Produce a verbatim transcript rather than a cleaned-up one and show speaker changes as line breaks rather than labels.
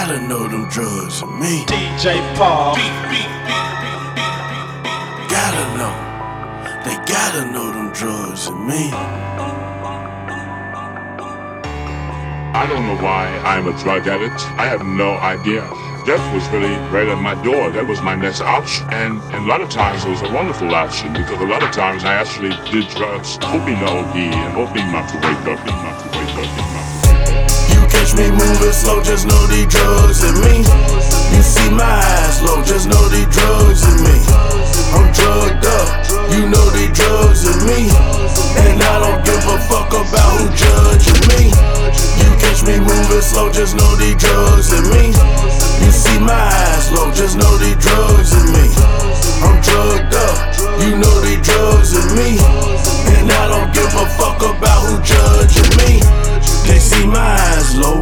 gotta know them drugs are me.
D J Paul.
Gotta know. They gotta know them drugs are me.
I don't know why I'm a drug addict. I have no idea. Death was really right at my door. That was my next option. And, and a lot of times it was a wonderful option because a lot of times I actually did drugs hoping to O D and hoping not to wake up, hoping not to wake up, hoping not to wake up.
You catch me moving slow, just know these drugs in me. You see my eyes low, just know these drugs in me. I'm drugged up, you know these drugs in me. And I don't give a fuck about who judging me. You catch me moving slow, just know these drugs in me. You see my eyes low, just know these drugs in me. I'm drugged up, you know these drugs in me. And I don't give a fuck about who judging me. They see my eyes low.